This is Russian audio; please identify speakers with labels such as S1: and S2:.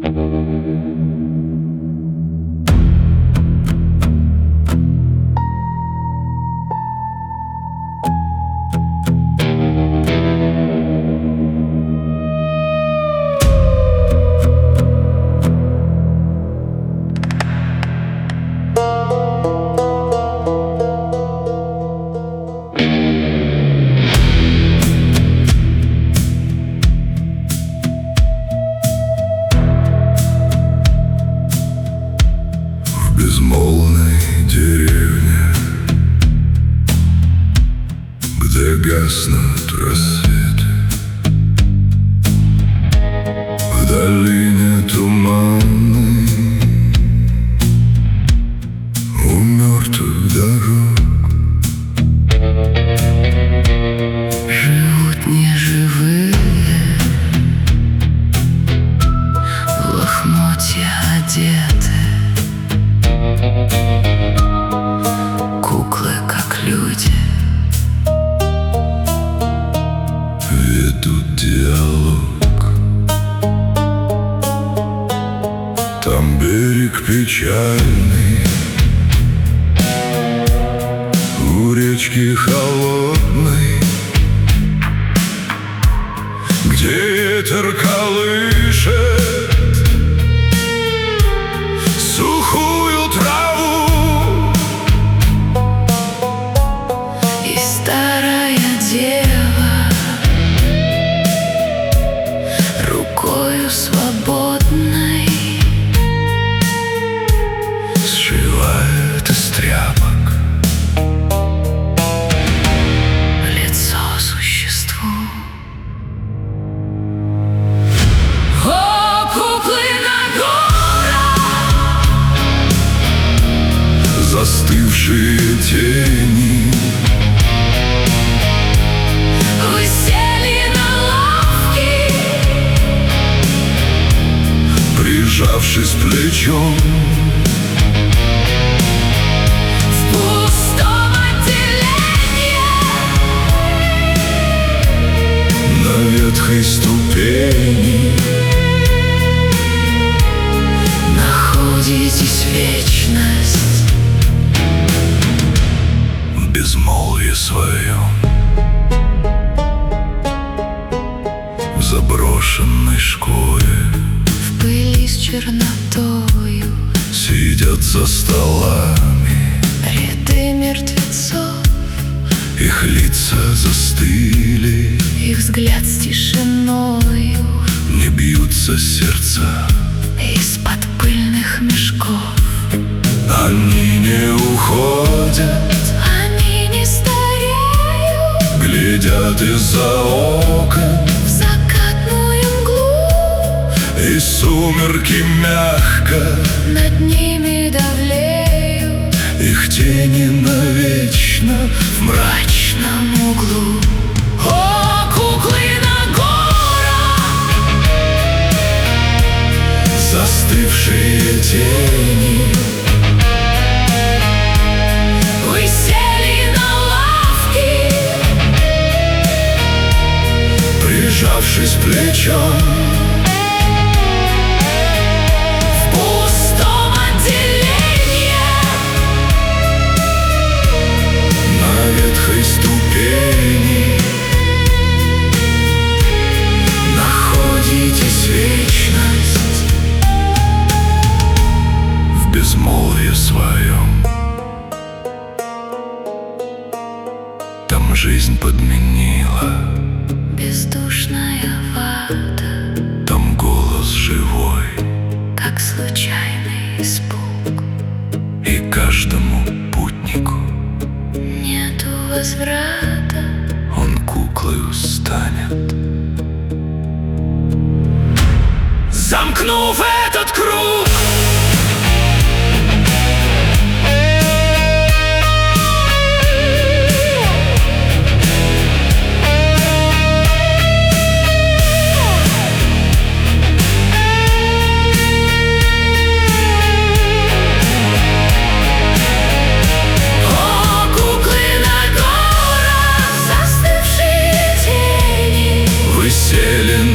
S1: В безмолвной деревне, где гаснут рассветы, в долине туманной, у мертвых дорог
S2: живут неживые, в лохмотья одеты, куклы, как люди,
S1: ведут диалог. Там берег печальный, у речки холодной, где ветер колышет сухую траву.
S2: и старая дева рукою свободной
S1: сшивает из тряпок
S2: лицо существу. О, куклы на горах,
S1: застывшие тени,
S2: вы сели на лавки,
S1: прижавшись плечом
S2: в пустом отделении
S1: на ветхой ступени.
S2: находитесь вечность.
S1: В безмолвии своем, в заброшенной школе,
S2: В пыли с чернотою
S1: сидят за столами,
S2: ряды мертвецов,
S1: их лица застыли,
S2: их взгляд с тишиною
S1: не бьются сердца.
S2: из-под пыльных мешков.
S1: Они не уходят,
S2: Они не стареют
S1: глядят из-за окон,
S2: в закатную мглу,
S1: и сумерки мягко
S2: над ними давлеют
S1: их тени навечно в
S2: мрачном углу. О, куклы на горах,
S1: застывшие тени,
S2: вы сели на лавки,
S1: прижавшись плечом
S2: в пустом отделении
S1: на ветхой ступени.
S2: находитесь вечность.
S1: В безмолвии своем, там жизнь подменила,
S2: Бездушная вода,
S1: там голос живой,
S2: как случайный испуг.
S1: и каждому путнику
S2: Нету возврата.
S1: он куклою станет.
S2: Замкнув этот круг, о, куклы на горах, застывшие тени,
S1: Вы сели